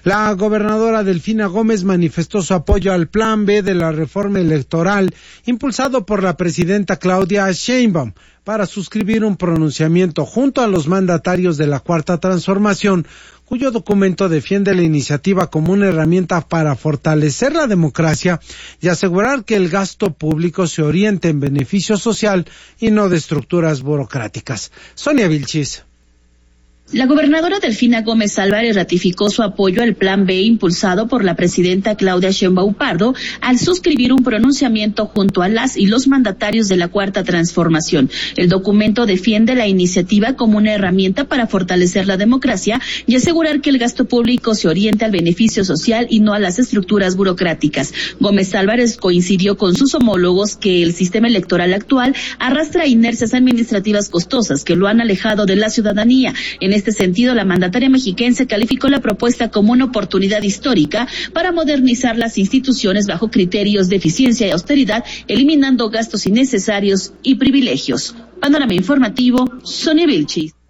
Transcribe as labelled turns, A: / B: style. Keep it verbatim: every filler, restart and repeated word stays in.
A: La gobernadora Delfina Gómez manifestó su apoyo al Plan B de la reforma electoral impulsado por la presidenta Claudia Sheinbaum para suscribir un pronunciamiento junto a los mandatarios de la Cuarta Transformación, cuyo documento defiende la iniciativa como una herramienta para fortalecer la democracia y asegurar que el gasto público se oriente en beneficio social y no de estructuras burocráticas. Sonia Vilchis.
B: La gobernadora Delfina Gómez Álvarez ratificó su apoyo al Plan B impulsado por la presidenta Claudia Sheinbaum Pardo al suscribir un pronunciamiento junto a las y los mandatarios de la Cuarta Transformación. El documento defiende la iniciativa como una herramienta para fortalecer la democracia y asegurar que el gasto público se oriente al beneficio social y no a las estructuras burocráticas. Gómez Álvarez coincidió con sus homólogos que el sistema electoral actual arrastra inercias administrativas costosas que lo han alejado de la ciudadanía. En En este sentido, la mandataria mexiquense calificó la propuesta como una oportunidad histórica para modernizar las instituciones bajo criterios de eficiencia y austeridad, eliminando gastos innecesarios y privilegios. Panorama informativo, Sonia Vilchis.